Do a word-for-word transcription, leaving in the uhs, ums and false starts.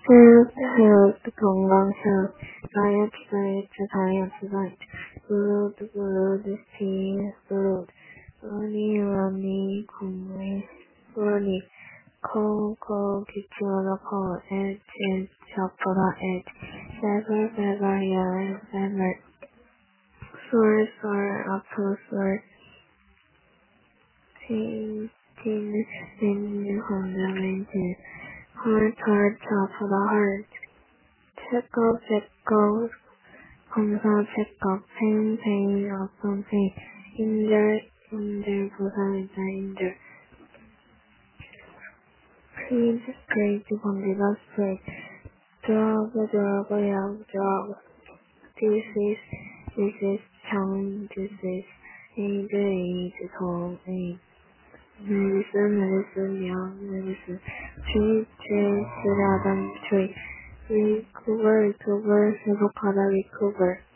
health, health, 건강, health, diet, diet, diet, diet, blood, blood, steam, blood, runny, runny, 공기, runny, cold, cold, 기침하다, cold, edge, edge, 잡보다, edge, fever, fever, yellow, fever, sore, sore, 아프, sore, pain, pain, pain, 혼자, pain, heart, heart, 아프다, heart, check-up, check-up, 검사, check-up, pain, pain, 아픈, pain, injure, injure, 부상이다, injure, please, great, 번지다, straight, drug, drug, 약, drug, disease, disease, 정, disease, AIDS, AIDS, 정, AIDS, medicine, medicine, 약, medicine, treat, treat, 쓰려던 treat, recover, recover, 회복하다, recover.